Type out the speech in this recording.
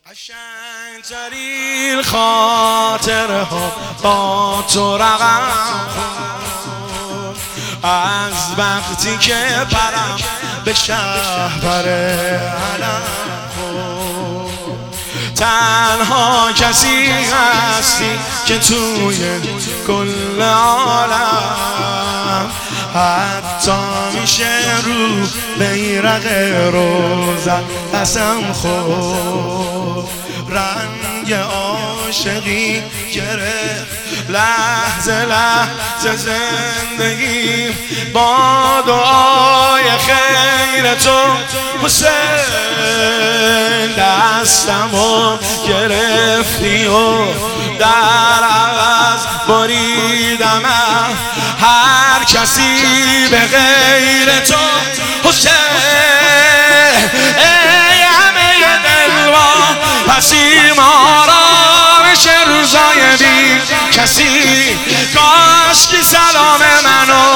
قشنگ‌ترین خاطرها با تو رقم از وقتی که پرم به شهر علم تنها کسی هستی که توی کل عالم حتی میشه رو بیرق روزت قسم خورد رنگ عاشقی گرفت لحظه لحظه زندگی با دعای خیر تو حسین دستمو گرفتی و در عوض بریدم هر کسی به غیر تو حسین ای همه دلوا پسیم آرامش روزای بی کسی کاش که سلام منو